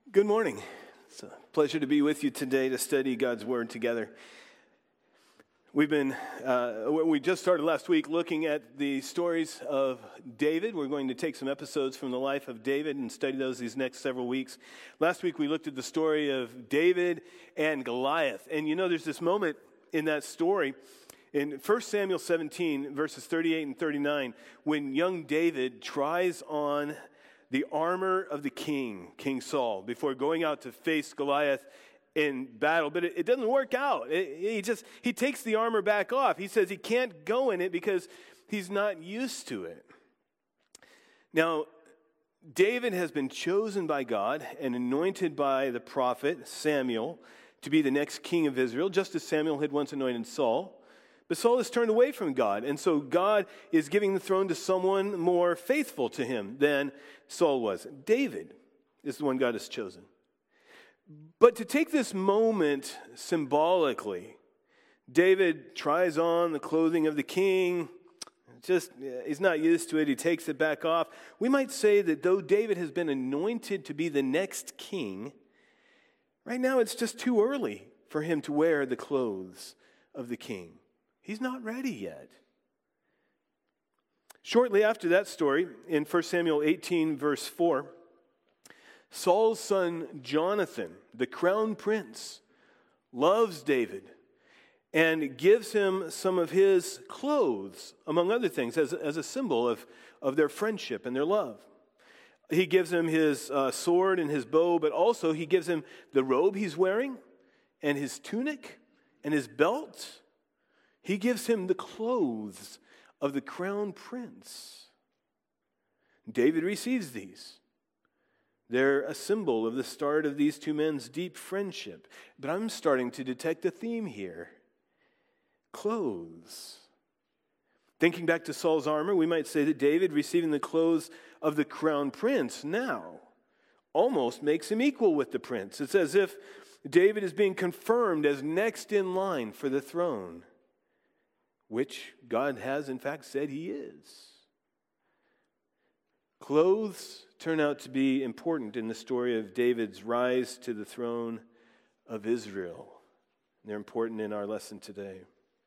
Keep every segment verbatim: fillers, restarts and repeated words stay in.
Good morning. It's a pleasure to be with you today to study God's Word together. We've been, uh, we just started last week looking at the stories of David. We're going to take some episodes from the life of David and study those these next several weeks. Last week we looked at the story of David and Goliath. And you know, there's this moment in that story in First Samuel seventeen, verses thirty-eight and thirty-nine, when young David tries on the armor of the king, King Saul, before going out to face Goliath in battle. But it, it doesn't work out. It, he just, he takes the armor back off. He says he can't go in it because he's not used to it. Now, David has been chosen by God and anointed by the prophet Samuel to be the next king of Israel, just as Samuel had once anointed Saul. But Saul has turned away from God, and so God is giving the throne to someone more faithful to him than Saul was. David is the one God has chosen. But to take this moment symbolically, David tries on the clothing of the king. Just, he's not used to it. He takes it back off. We might say that though David has been anointed to be the next king, right now it's just too early for him to wear the clothes of the king. He's not ready yet. Shortly after that story, in First Samuel eighteen, verse four, Saul's son Jonathan, the crown prince, loves David and gives him some of his clothes, among other things, as, as a symbol of, of their friendship and their love. He gives him his uh, sword and his bow, but also he gives him the robe he's wearing and his tunic and his belt. He gives him the clothes of the crown prince. David receives these. They're a symbol of the start of these two men's deep friendship. But I'm starting to detect a theme here. Clothes. Thinking back to Saul's armor, we might say that David receiving the clothes of the crown prince now almost makes him equal with the prince. It's as if David is being confirmed as next in line for the throne, which God has, in fact, said he is. Clothes turn out to be important in the story of David's rise to the throne of Israel. They're important in our lesson today.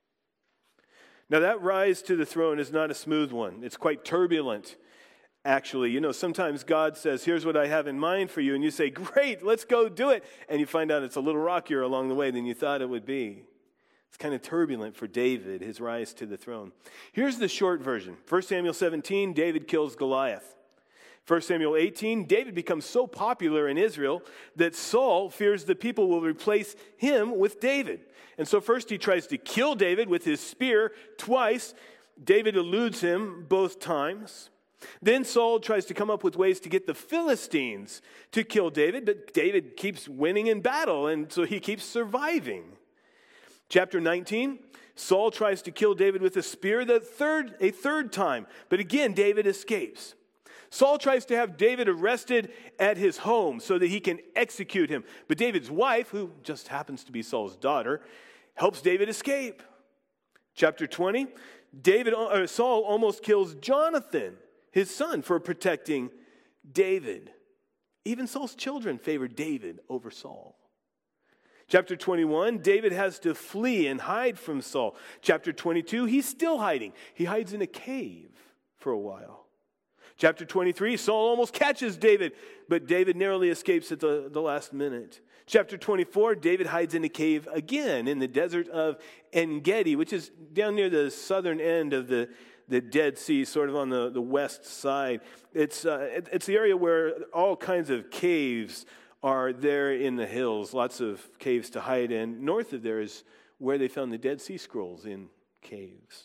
Now, that rise to the throne is not a smooth one. It's quite turbulent, actually. You know, sometimes God says, here's what I have in mind for you, and you say, great, let's go do it. And you find out it's a little rockier along the way than you thought it would be. It's kind of turbulent for David, his rise to the throne. Here's the short version. First Samuel seventeen, David kills Goliath. First Samuel eighteen, David becomes so popular in Israel that Saul fears the people will replace him with David. And so first he tries to kill David with his spear twice. David eludes him both times. Then Saul tries to come up with ways to get the Philistines to kill David, but David keeps winning in battle, and so he keeps surviving. Chapter nineteen, Saul tries to kill David with a spear the third, a third time. But again, David escapes. Saul tries to have David arrested at his home so that he can execute him. But David's wife, who just happens to be Saul's daughter, helps David escape. Chapter twenty, David, or Saul almost kills Jonathan, his son, for protecting David. Even Saul's children favored David over Saul. Chapter twenty-one, David has to flee and hide from Saul. Chapter twenty-two, he's still hiding. He hides in a cave for a while. Chapter twenty-three, Saul almost catches David, but David narrowly escapes at the, the last minute. Chapter twenty-four, David hides in a cave again in the desert of En-Gedi, which is down near the southern end of the, the Dead Sea, sort of on the, the west side. It's, uh, it, it's the area where all kinds of caves are there in the hills, lots of caves to hide in. North of there is where they found the Dead Sea Scrolls, in caves.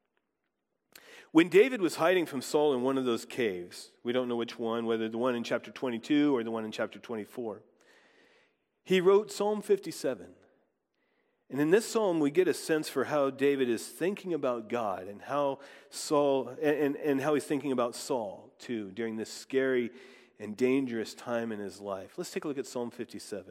When David was hiding from Saul in one of those caves, we don't know which one, whether the one in chapter twenty-two or the one in chapter twenty-four, he wrote Psalm fifty-seven. And in this psalm, we get a sense for how David is thinking about God and how Saul and, and how he's thinking about Saul, too, during this scary and dangerous time in his life. Let's take a look at Psalm fifty-seven.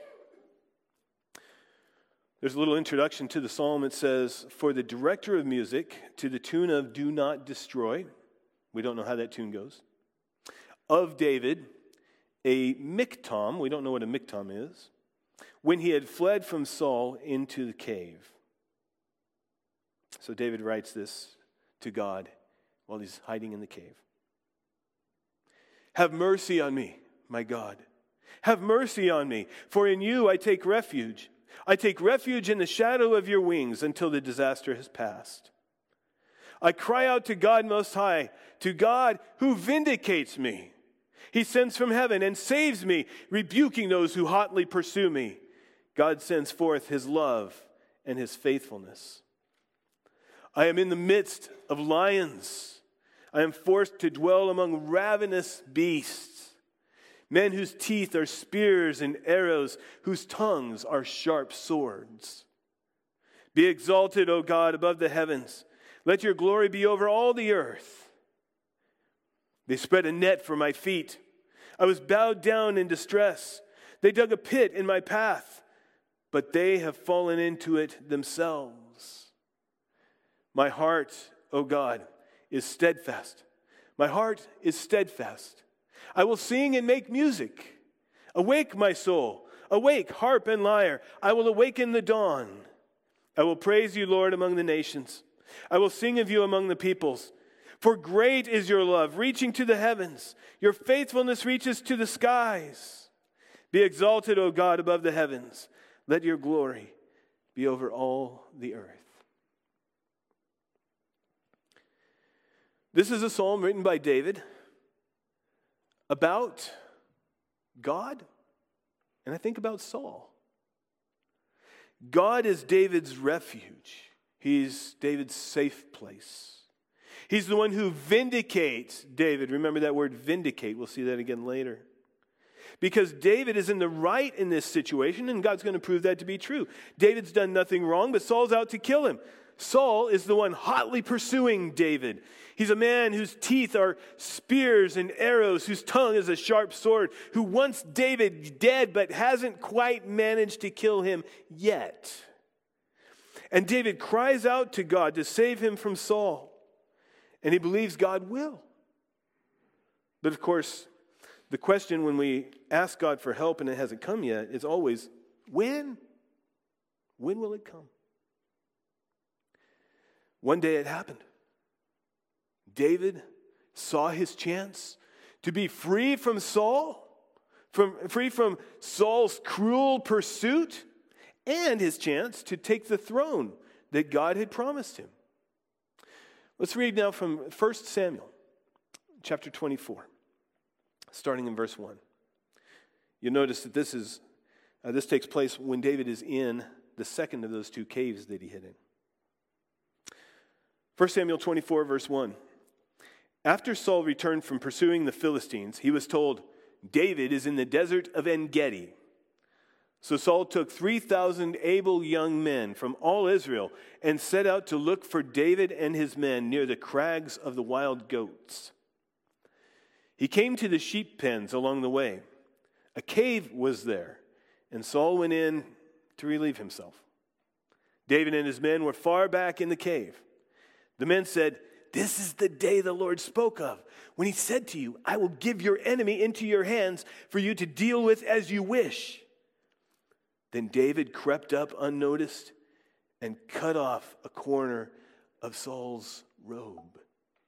There's a little introduction to the psalm. It says, for the director of music, to the tune of Do Not Destroy. We don't know how that tune goes. Of David, a miktam, we don't know what a miktam is, when he had fled from Saul into the cave. So David writes this to God while he's hiding in the cave. Have mercy on me, my God. Have mercy on me, for in you I take refuge. I take refuge in the shadow of your wings until the disaster has passed. I cry out to God Most High, to God who vindicates me. He sends from heaven and saves me, rebuking those who hotly pursue me. God sends forth his love and his faithfulness. I am in the midst of lions. I am forced to dwell among ravenous beasts, men whose teeth are spears and arrows, whose tongues are sharp swords. Be exalted, O God, above the heavens. Let your glory be over all the earth. They spread a net for my feet. I was bowed down in distress. They dug a pit in my path, but they have fallen into it themselves. My heart, O God, is steadfast. My heart is steadfast. I will sing and make music. Awake, my soul. Awake, harp and lyre. I will awaken the dawn. I will praise you, Lord, among the nations. I will sing of you among the peoples. For great is your love, reaching to the heavens. Your faithfulness reaches to the skies. Be exalted, O God, above the heavens. Let your glory be over all the earth. This is a psalm written by David about God, and I think about Saul. God is David's refuge. He's David's safe place. He's the one who vindicates David. Remember that word vindicate. We'll see that again later. Because David is in the right in this situation, and God's going to prove that to be true. David's done nothing wrong, but Saul's out to kill him. Saul is the one hotly pursuing David. He's a man whose teeth are spears and arrows, whose tongue is a sharp sword, who wants David dead but hasn't quite managed to kill him yet. And David cries out to God to save him from Saul, and he believes God will. But of course, the question when we ask God for help and it hasn't come yet is always, when? When will it come? One day it happened. David saw his chance to be free from Saul, from, free from Saul's cruel pursuit, and his chance to take the throne that God had promised him. Let's read now from First Samuel, chapter twenty-four, starting in verse one. You'll notice that this is uh, this takes place when David is in the second of those two caves that he hid in. First Samuel twenty-four, verse one. After Saul returned from pursuing the Philistines, he was told, David is in the desert of En-Gedi. So Saul took three thousand able young men from all Israel and set out to look for David and his men near the crags of the wild goats. He came to the sheep pens along the way. A cave was there, and Saul went in to relieve himself. David and his men were far back in the cave. The men said, This is the day the Lord spoke of, when he said to you, I will give your enemy into your hands for you to deal with as you wish. Then David crept up unnoticed and cut off a corner of Saul's robe.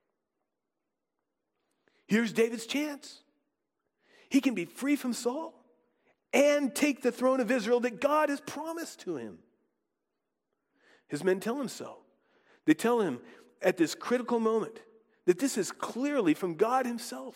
Here's David's chance. He can be free from Saul and take the throne of Israel that God has promised to him. His men tell him so. They tell him at this critical moment that this is clearly from God himself.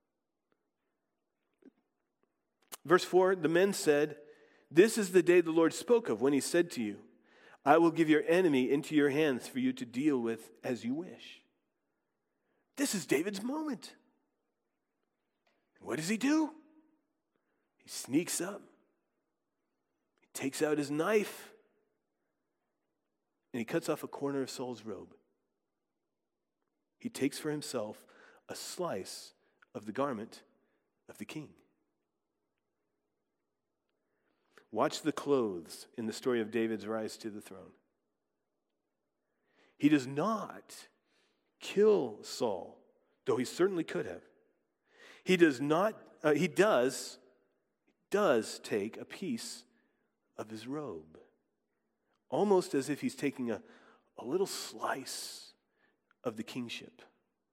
Verse four, the men said, This is the day the Lord spoke of when he said to you, I will give your enemy into your hands for you to deal with as you wish. This is David's moment. What does he do? He sneaks up. He takes out his knife and he cuts off a corner of Saul's robe. He takes for himself a slice of the garment of the king. Watch the clothes in the story of David's rise to the throne. He does not kill Saul, though he certainly could have. He does not uh, he does, does take a piece of his robe, almost as if he's taking a, a little slice of the kingship.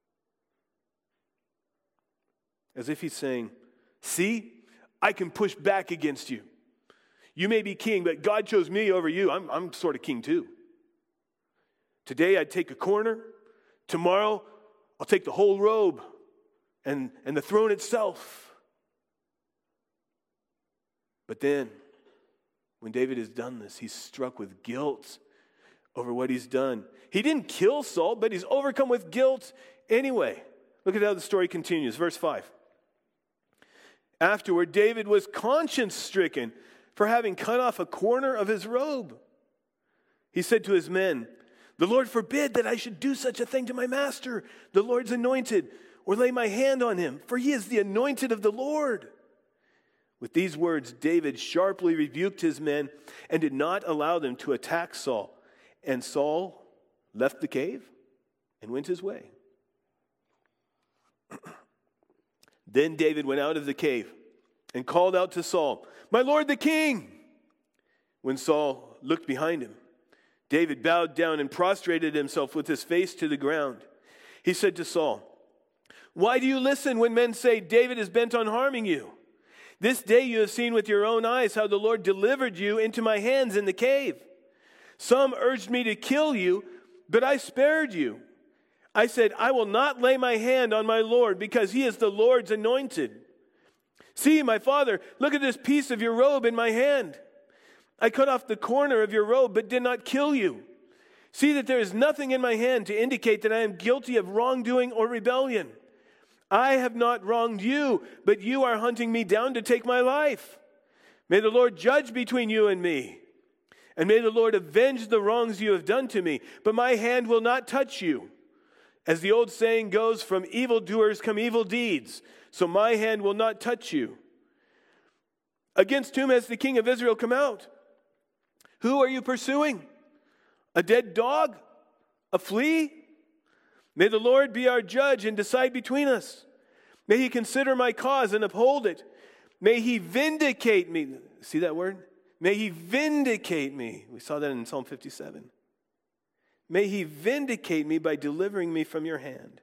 As if he's saying, see, I can push back against you. You may be king, but God chose me over you. I'm, I'm sort of king too. Today I'd take a corner. Tomorrow I'll take the whole robe and, and the throne itself. But then, when David has done this, he's struck with guilt over what he's done. He didn't kill Saul, but he's overcome with guilt anyway. Look at how the story continues. Verse five. Afterward, David was conscience-stricken for having cut off a corner of his robe. He said to his men, the Lord forbid that I should do such a thing to my master, the Lord's anointed, or lay my hand on him, for he is the anointed of the Lord. With these words, David sharply rebuked his men and did not allow them to attack Saul. And Saul left the cave and went his way. Then David went out of the cave and called out to Saul, my lord the king! When Saul looked behind him, David bowed down and prostrated himself with his face to the ground. He said to Saul, why do you listen when men say David is bent on harming you? This day you have seen with your own eyes how the Lord delivered you into my hands in the cave. Some urged me to kill you, but I spared you. I said, I will not lay my hand on my Lord, because he is the Lord's anointed. See, my father, look at this piece of your robe in my hand. I cut off the corner of your robe, but did not kill you. See that there is nothing in my hand to indicate that I am guilty of wrongdoing or rebellion. I have not wronged you, but you are hunting me down to take my life. May the Lord judge between you and me, and may the Lord avenge the wrongs you have done to me, but my hand will not touch you. As the old saying goes, from evildoers come evil deeds, so my hand will not touch you. Against whom has the king of Israel come out? Who are you pursuing? A dead dog? A flea? May the Lord be our judge and decide between us. May he consider my cause and uphold it. May he vindicate me. See that word? May he vindicate me. We saw that in Psalm fifty-seven. May he vindicate me by delivering me from your hand.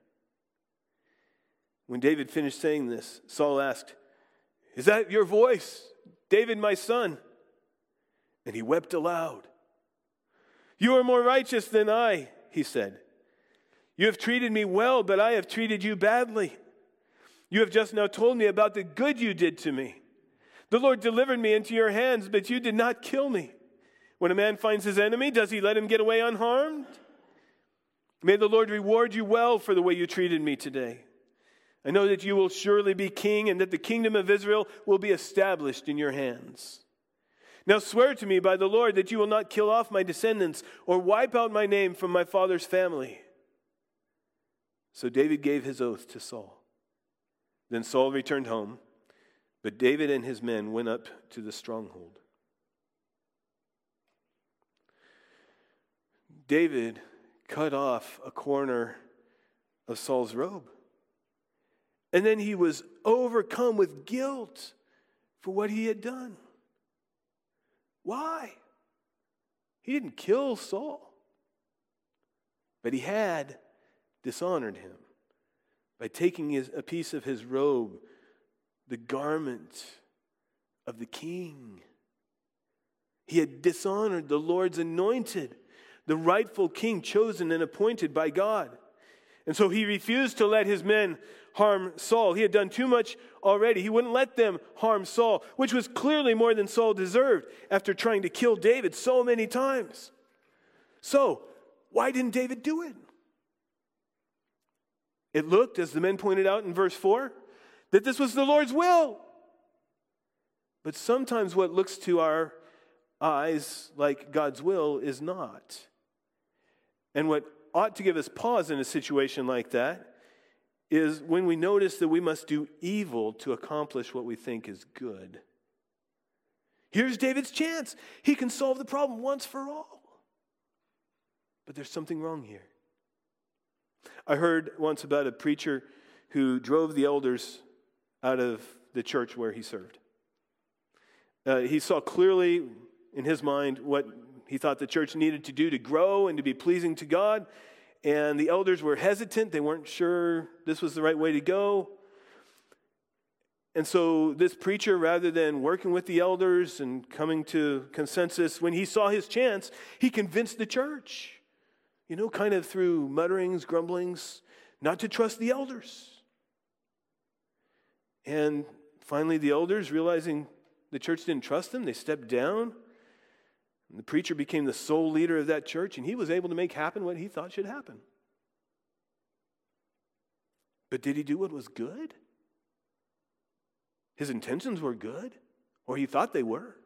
When David finished saying this, Saul asked, is that your voice, David, my son? And he wept aloud. You are more righteous than I, he said. You have treated me well, but I have treated you badly. You have just now told me about the good you did to me. The Lord delivered me into your hands, but you did not kill me. When a man finds his enemy, does he let him get away unharmed? May the Lord reward you well for the way you treated me today. I know that you will surely be king, and that the kingdom of Israel will be established in your hands. Now swear to me by the Lord that you will not kill off my descendants or wipe out my name from my father's family. So David gave his oath to Saul. Then Saul returned home, but David and his men went up to the stronghold. David cut off a corner of Saul's robe. And then he was overcome with guilt for what he had done. Why? He didn't kill Saul, but he had dishonored him by taking his, a piece of his robe, the garment of the king. He had dishonored the Lord's anointed, the rightful king chosen and appointed by God. And so he refused to let his men harm Saul. He had done too much already. He wouldn't let them harm Saul, which was clearly more than Saul deserved after trying to kill David so many times. So, why didn't David do it? It looked, as the men pointed out in verse four, that this was the Lord's will. But sometimes what looks to our eyes like God's will is not. And what ought to give us pause in a situation like that is when we notice that we must do evil to accomplish what we think is good. Here's David's chance. He can solve the problem once for all. But there's something wrong here. I heard once about a preacher who drove the elders out of the church where he served. Uh, he saw clearly in his mind what he thought the church needed to do to grow and to be pleasing to God. And the elders were hesitant. They weren't sure this was the right way to go. And so this preacher, rather than working with the elders and coming to consensus, when he saw his chance, he convinced the church, you know, kind of through mutterings, grumblings, not to trust the elders. And finally, the elders, realizing the church didn't trust them, they stepped down. And the preacher became the sole leader of that church, and he was able to make happen what he thought should happen. But did he do what was good? His intentions were good, or he thought they were.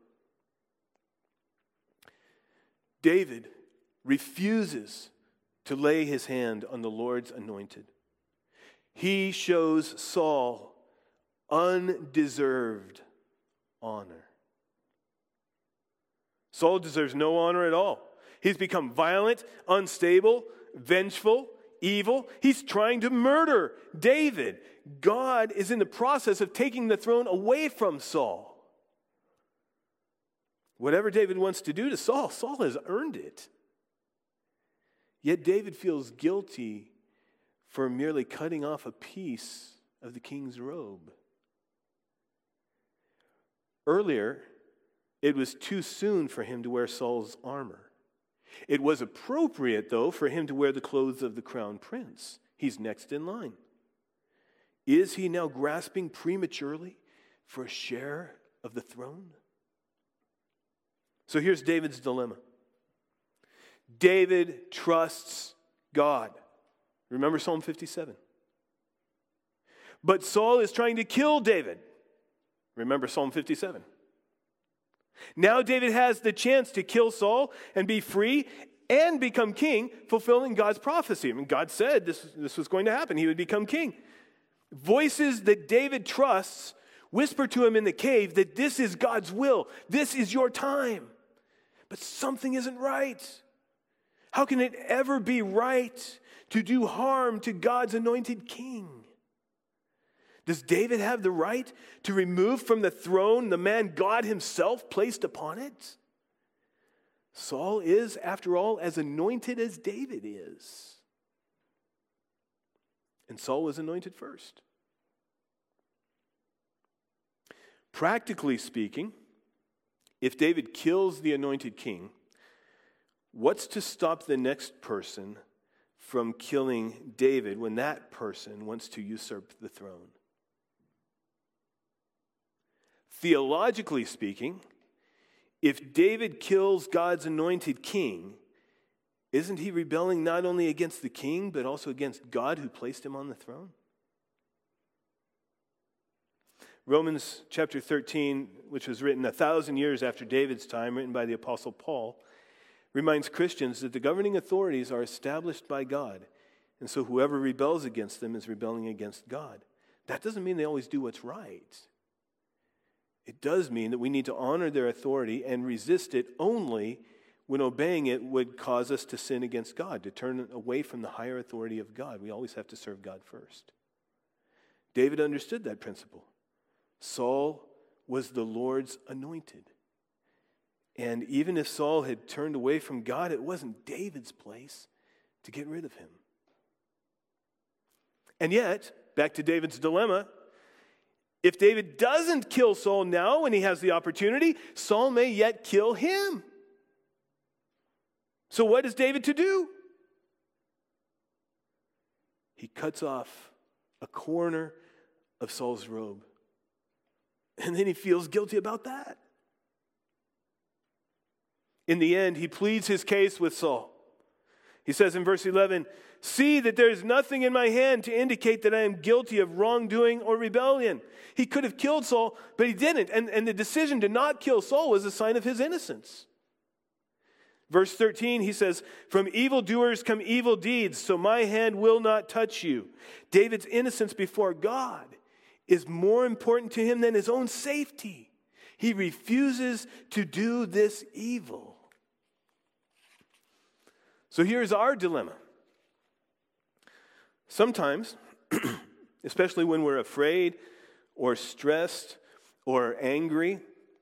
David refuses to lay his hand on the Lord's anointed. He shows Saul undeserved honor. Saul deserves no honor at all. He's become violent, unstable, vengeful, evil. He's trying to murder David. God is in the process of taking the throne away from Saul. Whatever David wants to do to Saul, Saul has earned it. Yet David feels guilty for merely cutting off a piece of the king's robe. Earlier, it was too soon for him to wear Saul's armor. It was appropriate, though, for him to wear the clothes of the crown prince. He's next in line. Is he now grasping prematurely for a share of the throne? So here's David's dilemma. David trusts God. Remember Psalm fifty-seven. But Saul is trying to kill David. Remember Psalm fifty-seven. Now David has the chance to kill Saul and be free and become king, fulfilling God's prophecy. I mean, God said this, this was going to happen. He would become king. Voices that David trusts whisper to him in the cave that this is God's will. This is your time. But something isn't right. How can it ever be right to do harm to God's anointed king? Does David have the right to remove from the throne the man God himself placed upon it? Saul is, after all, as anointed as David is. And Saul was anointed first. Practically speaking, if David kills the anointed king, what's to stop the next person from killing David when that person wants to usurp the throne? Theologically speaking, if David kills God's anointed king, isn't he rebelling not only against the king, but also against God who placed him on the throne? Romans chapter thirteen, which was written a thousand years after David's time, written by the Apostle Paul, reminds Christians that the governing authorities are established by God. And so whoever rebels against them is rebelling against God. That doesn't mean they always do what's right. It does mean that we need to honor their authority and resist it only when obeying it would cause us to sin against God, to turn away from the higher authority of God. We always have to serve God first. David understood that principle. Saul was the Lord's anointed. And even if Saul had turned away from God, it wasn't David's place to get rid of him. And yet, back to David's dilemma, if David doesn't kill Saul now when he has the opportunity, Saul may yet kill him. So what is David to do? He cuts off a corner of Saul's robe. And then he feels guilty about that. In the end, he pleads his case with Saul. He says in verse eleven, "See that there is nothing in my hand to indicate that I am guilty of wrongdoing or rebellion." He could have killed Saul, but he didn't. And, and the decision to not kill Saul was a sign of his innocence. Verse thirteen, he says, "From evildoers come evil deeds, so my hand will not touch you." David's innocence before God is more important to him than his own safety. He refuses to do this evil. So here's our dilemma. Sometimes, especially when we're afraid or stressed or angry,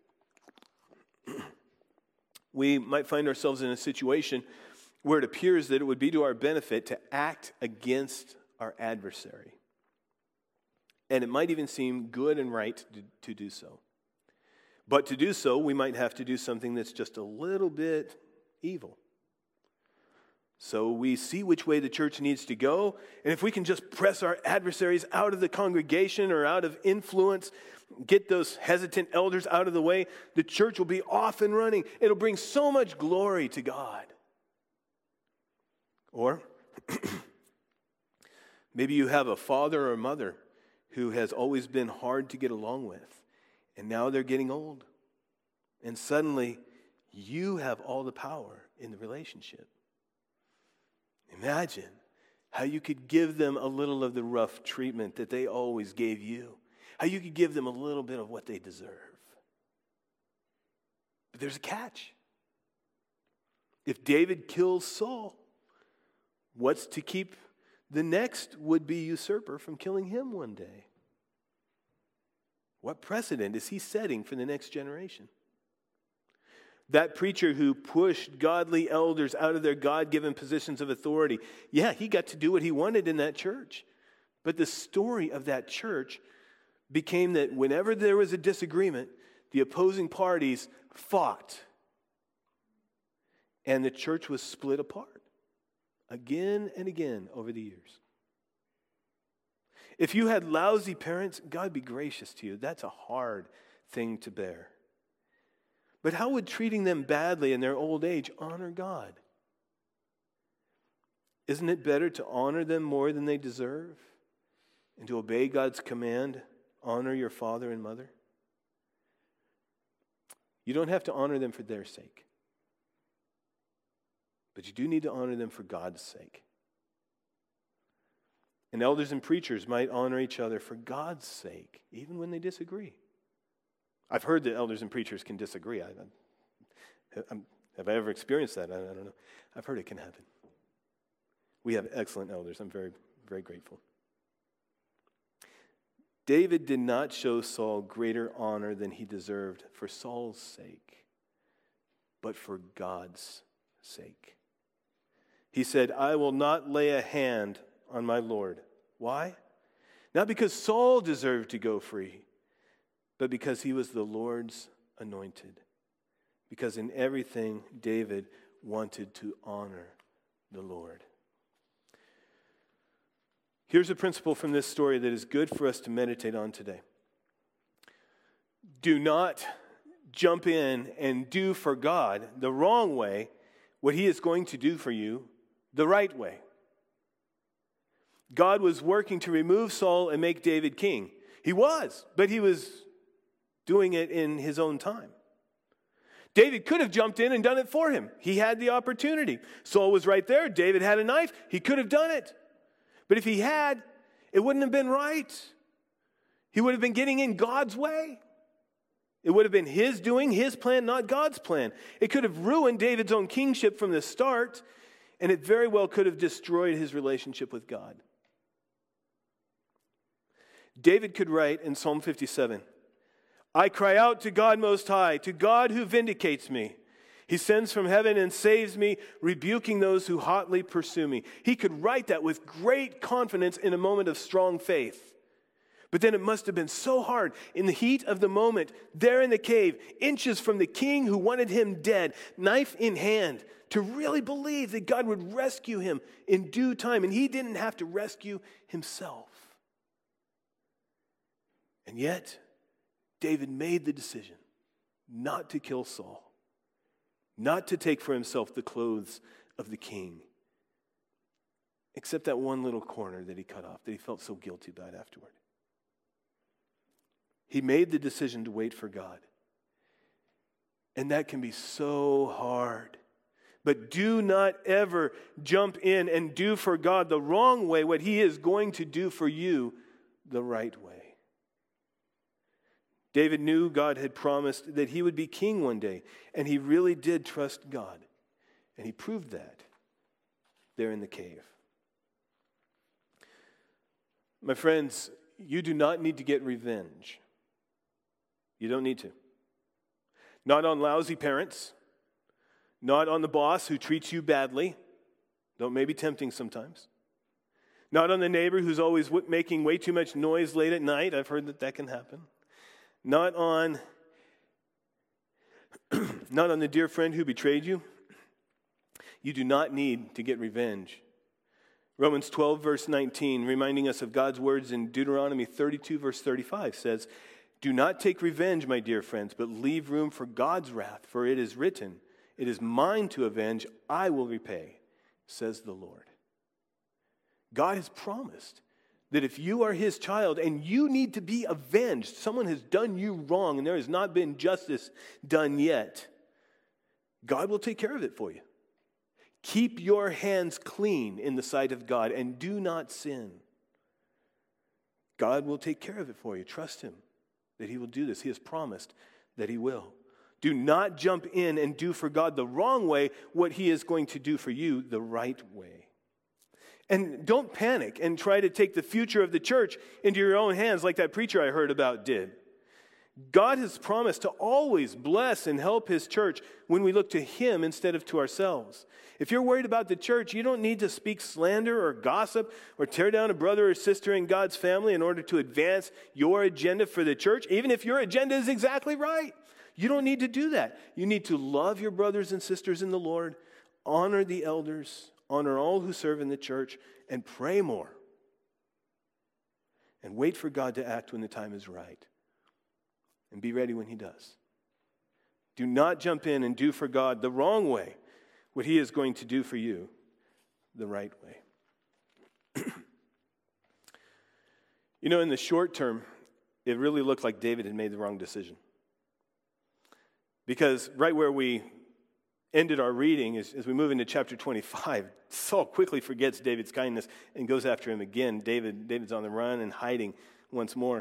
we might find ourselves in a situation where it appears that it would be to our benefit to act against our adversary. And it might even seem good and right to, to do so. But to do so, we might have to do something that's just a little bit evil. So we see which way the church needs to go, and if we can just press our adversaries out of the congregation or out of influence, get those hesitant elders out of the way, the church will be off and running. It'll bring so much glory to God. Or maybe you have a father or mother who has always been hard to get along with, and now they're getting old. And suddenly, you have all the power in the relationship. Imagine how you could give them a little of the rough treatment that they always gave you. How you could give them a little bit of what they deserve. But there's a catch. If David kills Saul, what's to keep the next would-be usurper from killing him one day? What precedent is he setting for the next generation? That preacher who pushed godly elders out of their God-given positions of authority, yeah, he got to do what he wanted in that church. But the story of that church became that whenever there was a disagreement, the opposing parties fought. And the church was split apart again and again over the years. If you had lousy parents, God be gracious to you. That's a hard thing to bear. But how would treating them badly in their old age honor God? Isn't it better to honor them more than they deserve and to obey God's command, honor your father and mother? You don't have to honor them for their sake, but you do need to honor them for God's sake. And elders and preachers might honor each other for God's sake, even when they disagree. I've heard that elders and preachers can disagree. I, I'm, have I ever experienced that? I, I don't know. I've heard it can happen. We have excellent elders. I'm very, very grateful. David did not show Saul greater honor than he deserved for Saul's sake, but for God's sake. He said, I will not lay a hand on my Lord. Why? Not because Saul deserved to go free, but because he was the Lord's anointed. Because in everything, David wanted to honor the Lord. Here's a principle from this story that is good for us to meditate on today. Do not jump in and do for God the wrong way what he is going to do for you the right way. God was working to remove Saul and make David king. He was, but he was doing it in his own time. David could have jumped in and done it for him. He had the opportunity. Saul was right there. David had a knife. He could have done it. But if he had, it wouldn't have been right. He would have been getting in God's way. It would have been his doing, his plan, not God's plan. It could have ruined David's own kingship from the start, and it very well could have destroyed his relationship with God. David could write in Psalm fifty-seven, I cry out to God Most High, to God who vindicates me. He sends from heaven and saves me, rebuking those who hotly pursue me. He could write that with great confidence in a moment of strong faith. But then it must have been so hard in the heat of the moment, there in the cave, inches from the king who wanted him dead, knife in hand, to really believe that God would rescue him in due time, and he didn't have to rescue himself. And yet, David made the decision not to kill Saul, not to take for himself the clothes of the king, except that one little corner that he cut off, that he felt so guilty about afterward. He made the decision to wait for God. And that can be so hard. But do not ever jump in and do for God the wrong way what he is going to do for you the right way. David knew God had promised that he would be king one day, and he really did trust God. And he proved that there in the cave. My friends, you do not need to get revenge. You don't need to. Not on lousy parents, not on the boss who treats you badly, though it may be tempting sometimes. Not on the neighbor who's always w- making way too much noise late at night. I've heard that that can happen. Not on, not on the dear friend who betrayed you. You do not need to get revenge. Romans twelve, verse nineteen, reminding us of God's words in Deuteronomy thirty-two, verse thirty-five, says, "Do not take revenge, my dear friends, but leave room for God's wrath, for it is written, 'It is mine to avenge, I will repay,' says the Lord." God has promised that if you are his child and you need to be avenged, someone has done you wrong and there has not been justice done yet, God will take care of it for you. Keep your hands clean in the sight of God and do not sin. God will take care of it for you. Trust him that he will do this. He has promised that he will. Do not jump in and do for God the wrong way what he is going to do for you the right way. And don't panic and try to take the future of the church into your own hands like that preacher I heard about did. God has promised to always bless and help his church when we look to him instead of to ourselves. If you're worried about the church, you don't need to speak slander or gossip or tear down a brother or sister in God's family in order to advance your agenda for the church, even if your agenda is exactly right. You don't need to do that. You need to love your brothers and sisters in the Lord, honor the elders, honor all who serve in the church, and pray more. And wait for God to act when the time is right. And be ready when he does. Do not jump in and do for God the wrong way what he is going to do for you the right way. You know, in the short term, it really looked like David had made the wrong decision. Because right where we ended our reading, as, as we move into chapter twenty-five, Saul quickly forgets David's kindness and goes after him again. David, David's on the run and hiding once more.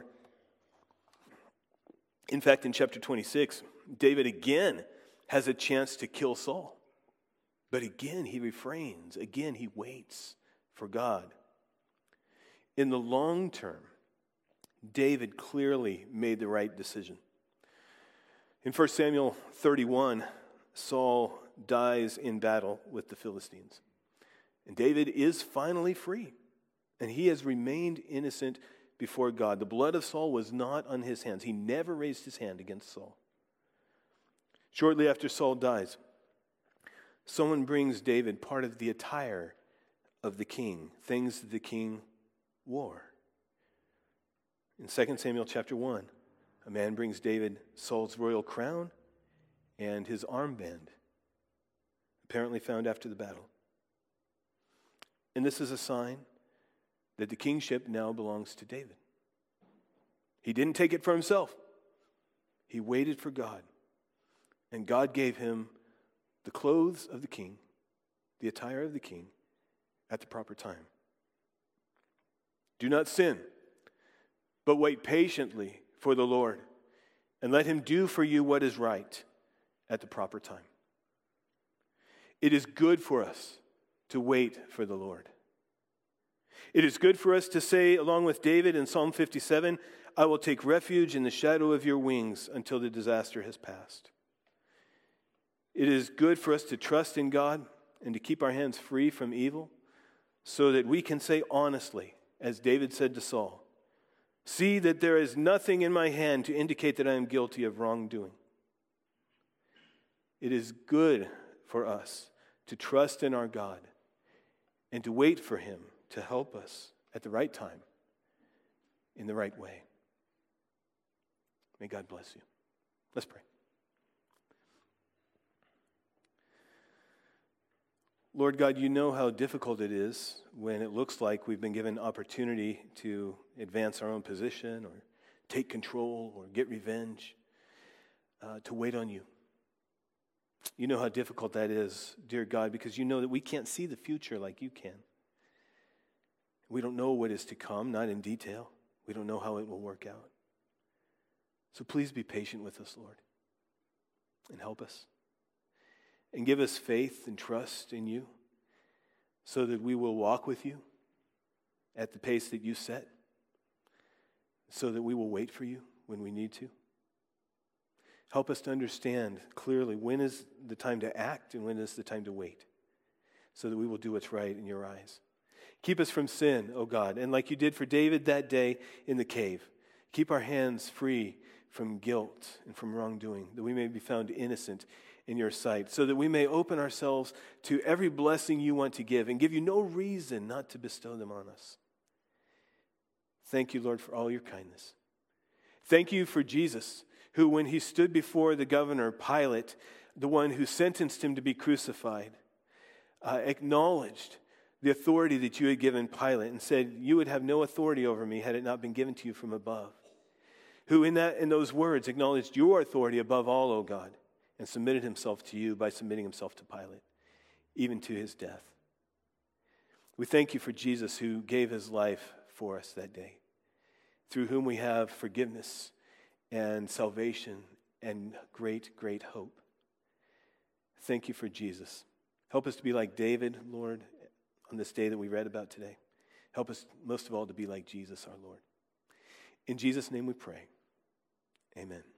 In fact, in chapter twenty-six, David again has a chance to kill Saul. But again, he refrains. Again, he waits for God. In the long term, David clearly made the right decision. In First Samuel thirty-one, Saul dies in battle with the Philistines. And David is finally free. And he has remained innocent before God. The blood of Saul was not on his hands. He never raised his hand against Saul. Shortly after Saul dies, someone brings David part of the attire of the king, things that the king wore. In Second Samuel chapter one, a man brings David Saul's royal crown and his armband, apparently found after the battle. And this is a sign that the kingship now belongs to David. He didn't take it for himself. He waited for God. And God gave him the clothes of the king, the attire of the king, at the proper time. Do not sin, but wait patiently for the Lord, and let him do for you what is right at the proper time. It is good for us to wait for the Lord. It is good for us to say, along with David in Psalm fifty-seven, "I will take refuge in the shadow of your wings until the disaster has passed." It is good for us to trust in God and to keep our hands free from evil so that we can say honestly, as David said to Saul, "See that there is nothing in my hand to indicate that I am guilty of wrongdoing." It is good for us to trust in our God and to wait for him to help us at the right time, in the right way. May God bless you. Let's pray. Lord God, you know how difficult it is when it looks like we've been given opportunity to advance our own position or take control or get revenge, uh, to wait on you. You know how difficult that is, dear God, because you know that we can't see the future like you can. We don't know what is to come, not in detail. We don't know how it will work out. So please be patient with us, Lord, and help us. And give us faith and trust in you so that we will walk with you at the pace that you set. so that we will wait for you when we need to. Help us to understand clearly when is the time to act and when is the time to wait, so that we will do what's right in your eyes. Keep us from sin, O God, and like you did for David that day in the cave, keep our hands free from guilt and from wrongdoing, that we may be found innocent in your sight, so that we may open ourselves to every blessing you want to give and give you no reason not to bestow them on us. Thank you, Lord, for all your kindness. Thank you for Jesus, who, when he stood before the governor, Pilate, the one who sentenced him to be crucified, uh, acknowledged the authority that you had given Pilate and said, you would have no authority over me had it not been given to you from above. Who in that in those words acknowledged your authority above all, O God, and submitted himself to you by submitting himself to Pilate, even to his death. We thank you for Jesus, who gave his life for us that day, through whom we have forgiveness and salvation and great, great hope. Thank you for Jesus. Help us to be like David, Lord, on this day that we read about today. Help us, most of all, to be like Jesus, our Lord. In Jesus' name we pray. Amen.